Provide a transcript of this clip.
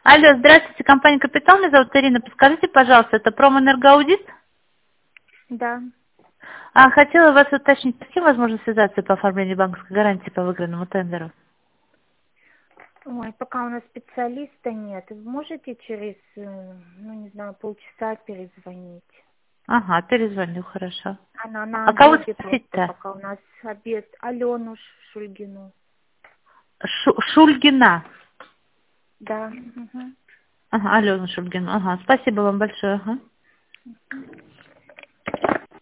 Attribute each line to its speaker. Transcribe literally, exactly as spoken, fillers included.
Speaker 1: Алло, здравствуйте, компания «Капитал», меня зовут Ирина. Подскажите, пожалуйста, это промэнергоаудит?
Speaker 2: Да.
Speaker 1: А, хотела вас уточнить, с кем возможно связаться по оформлению банковской гарантии по выигранному тендеру?
Speaker 2: Ой, пока у нас специалиста нет. Вы можете через, э, ну не знаю, полчаса перезвонить?
Speaker 1: Ага, перезвоню, хорошо.
Speaker 2: Она на
Speaker 1: А кого
Speaker 2: обеде просто,
Speaker 1: спросить-то?
Speaker 2: пока у нас обед. Алену Шульгину.
Speaker 1: Шу- Шульгина.
Speaker 2: Да. Мгм.
Speaker 1: Ага, Алена Шульгина. Ага, спасибо вам большое. Ага.